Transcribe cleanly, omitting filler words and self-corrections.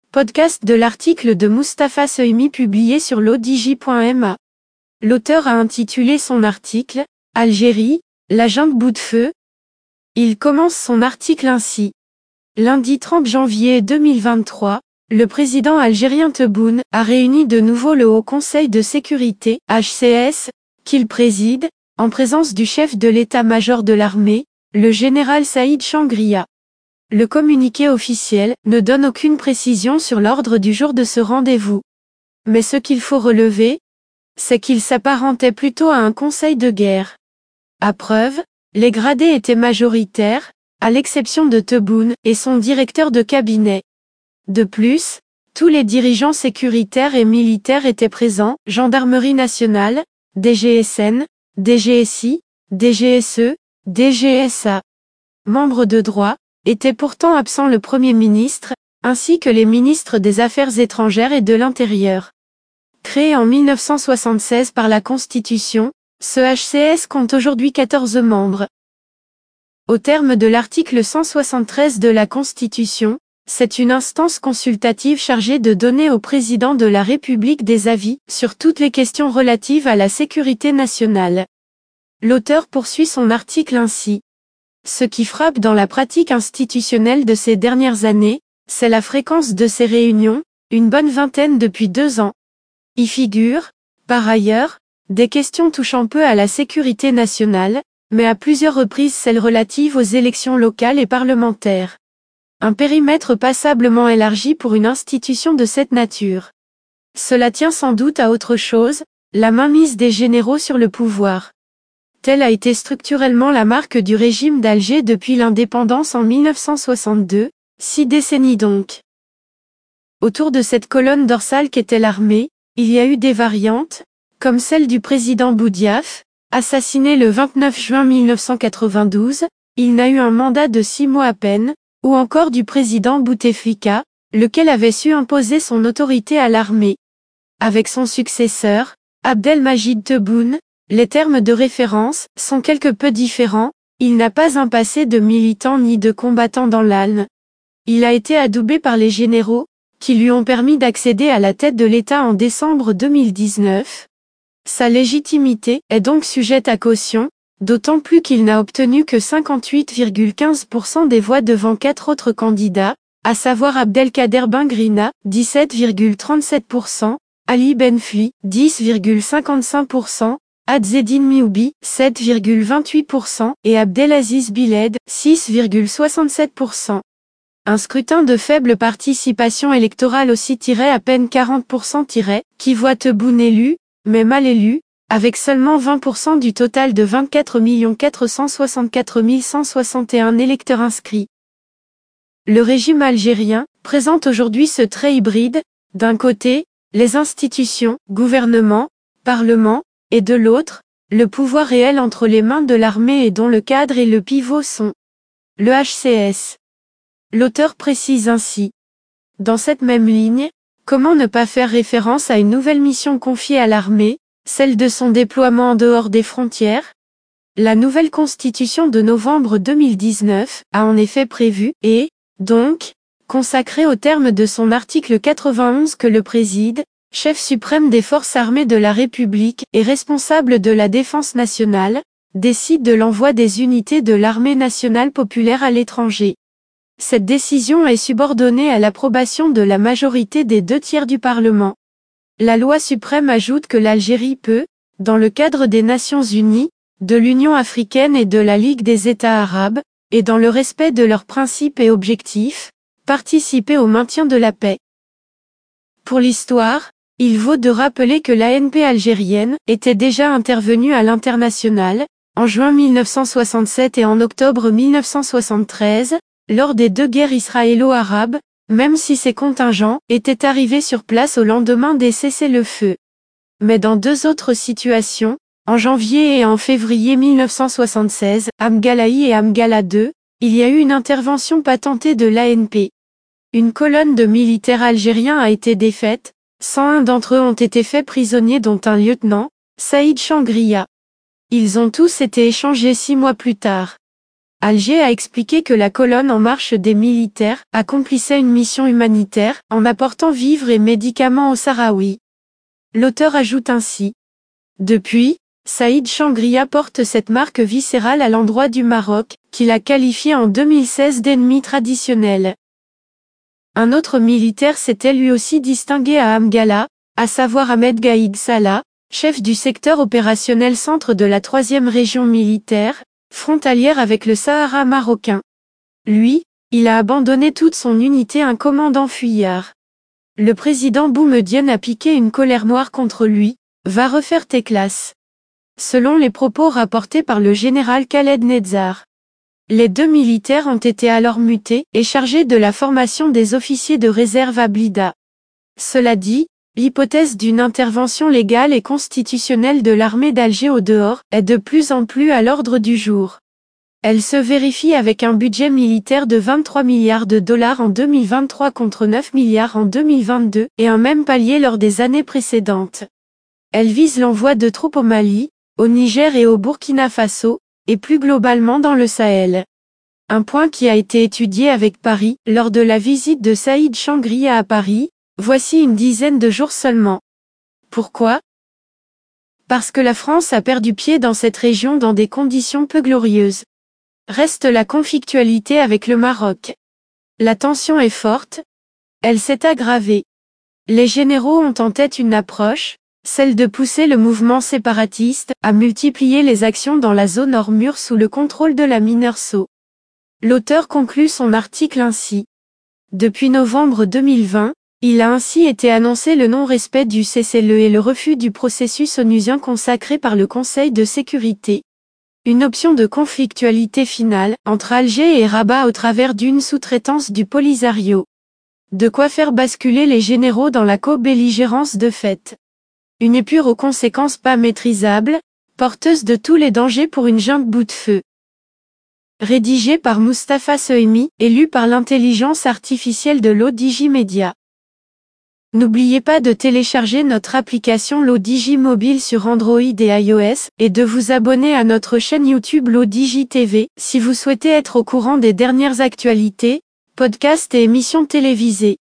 Podcast de l'article de Mustapha Sehmi publié sur l'odj.ma. L'auteur a intitulé son article « Algérie, la junte bout de feu ». Il commence son article ainsi. Lundi 30 janvier 2023, le président algérien Tebboune a réuni de nouveau le Haut Conseil de sécurité, HCS, qu'il préside, en présence du chef de l'état-major de l'armée, le général Saïd Changria. Le communiqué officiel ne donne aucune précision sur l'ordre du jour de ce rendez-vous. Mais ce qu'il faut relever, c'est qu'il s'apparentait plutôt à un conseil de guerre. À preuve, les gradés étaient majoritaires, à l'exception de Tebboune et son directeur de cabinet. De plus, tous les dirigeants sécuritaires et militaires étaient présents, Gendarmerie nationale, DGSN, DGSI, DGSE, DGSA. Membres de droit, était pourtant absent le Premier ministre, ainsi que les ministres des Affaires étrangères et de l'Intérieur. Créé en 1976 par la Constitution, ce HCS compte aujourd'hui 14 membres. Au terme de l'article 173 de la Constitution, c'est une instance consultative chargée de donner au président de la République des avis sur toutes les questions relatives à la sécurité nationale. L'auteur poursuit son article ainsi. Ce qui frappe dans la pratique institutionnelle de ces dernières années, c'est la fréquence de ces réunions, une bonne vingtaine depuis 2 ans. Y figurent, par ailleurs, des questions touchant peu à la sécurité nationale, mais à plusieurs reprises celles relatives aux élections locales et parlementaires. Un périmètre passablement élargi pour une institution de cette nature. Cela tient sans doute à autre chose, la mainmise des généraux sur le pouvoir. Telle a été structurellement la marque du régime d'Alger depuis l'indépendance en 1962, 6 décennies donc. Autour de cette colonne dorsale qu'était l'armée, il y a eu des variantes, comme celle du président Boudiaf, assassiné le 29 juin 1992, il n'a eu un mandat de 6 mois à peine, ou encore du président Bouteflika, lequel avait su imposer son autorité à l'armée. Avec son successeur, Abdelmajid Tebboune, les termes de référence sont quelque peu différents, il n'a pas un passé de militant ni de combattant dans l'âne. Il a été adoubé par les généraux, qui lui ont permis d'accéder à la tête de l'État en décembre 2019. Sa légitimité est donc sujette à caution, d'autant plus qu'il n'a obtenu que 58,15% des voix devant 4 autres candidats, à savoir Abdelkader Bengrina, 17,37%, Ali Benfli, 10,55%, Azzedine Mioubi, 7,28% et Abdelaziz Biled, 6,67%. Un scrutin de faible participation électorale aussi à peine 40%, qui voit Tebboune élu, mais mal élu, avec seulement 20% du total de 24 464 161 électeurs inscrits. Le régime algérien présente aujourd'hui ce trait hybride, d'un côté, les institutions, gouvernement, parlement, et de l'autre, le pouvoir réel entre les mains de l'armée et dont le cadre et le pivot sont le HCS. L'auteur précise ainsi. Dans cette même ligne, comment ne pas faire référence à une nouvelle mission confiée à l'armée, celle de son déploiement en dehors des frontières? La nouvelle constitution de novembre 2019 a en effet prévu, et, donc, consacré au terme de son article 91 que le préside, chef suprême des forces armées de la République et responsable de la défense nationale, décide de l'envoi des unités de l'armée nationale populaire à l'étranger. Cette décision est subordonnée à l'approbation de la majorité des 2/3 du Parlement. La loi suprême ajoute que l'Algérie peut, dans le cadre des Nations Unies, de l'Union africaine et de la Ligue des États arabes, et dans le respect de leurs principes et objectifs, participer au maintien de la paix. Pour l'histoire, il vaut de rappeler que l'ANP algérienne était déjà intervenue à l'international, en juin 1967 et en octobre 1973, lors des 2 guerres israélo-arabes, même si ces contingents étaient arrivés sur place au lendemain des cessez-le-feu. Mais dans 2 autres situations, en janvier et en février 1976, à Mgalaï et à Mgala II, il y a eu une intervention patentée de l'ANP. Une colonne de militaires algériens a été défaite, 101 d'entre eux ont été faits prisonniers dont un lieutenant, Saïd Changria. Ils ont tous été échangés 6 mois plus tard. Alger a expliqué que la colonne en marche des militaires accomplissait une mission humanitaire en apportant vivres et médicaments aux Sahraouis. L'auteur ajoute ainsi. Depuis, Saïd Changria porte cette marque viscérale à l'endroit du Maroc, qu'il a qualifié en 2016 d'ennemi traditionnel. Un autre militaire s'était lui aussi distingué à Amgala, à savoir Ahmed Gaïd Salah, chef du secteur opérationnel centre de la 3e région militaire, frontalière avec le Sahara marocain. Lui, il a abandonné toute son unité un commandant fuyard. Le président Boumedienne a piqué une colère noire contre lui, va refaire tes classes. Selon les propos rapportés par le général Khaled Nezzar. Les 2 militaires ont été alors mutés et chargés de la formation des officiers de réserve à Blida. Cela dit, l'hypothèse d'une intervention légale et constitutionnelle de l'armée d'Alger au dehors est de plus en plus à l'ordre du jour. Elle se vérifie avec un budget militaire de 23 milliards de dollars en 2023 contre 9 milliards en 2022 et un même palier lors des années précédentes. Elle vise l'envoi de troupes au Mali, au Niger et au Burkina Faso, et plus globalement dans le Sahel. Un point qui a été étudié avec Paris lors de la visite de Saïd Changria à Paris, voici une dizaine de jours seulement. Pourquoi ? Parce que la France a perdu pied dans cette région dans des conditions peu glorieuses. Reste la conflictualité avec le Maroc. La tension est forte. Elle s'est aggravée. Les généraux ont en tête une approche, celle de pousser le mouvement séparatiste à multiplier les actions dans la zone hors mur sous le contrôle de la MINURSO. L'auteur conclut son article ainsi. Depuis novembre 2020, il a ainsi été annoncé le non-respect du cessez-le-feu et le refus du processus onusien consacré par le Conseil de sécurité. Une option de conflictualité finale entre Alger et Rabat au travers d'une sous-traitance du Polisario. De quoi faire basculer les généraux dans la co-belligérance de fait. Une épure aux conséquences pas maîtrisables, porteuse de tous les dangers pour une junte bout de feu. Rédigé par Mustapha Sohimi et lu par l'intelligence artificielle de l'ODJ Media. N'oubliez pas de télécharger notre application l'ODJ mobile sur Android et iOS et de vous abonner à notre chaîne YouTube l'ODJ TV si vous souhaitez être au courant des dernières actualités, podcasts et émissions télévisées.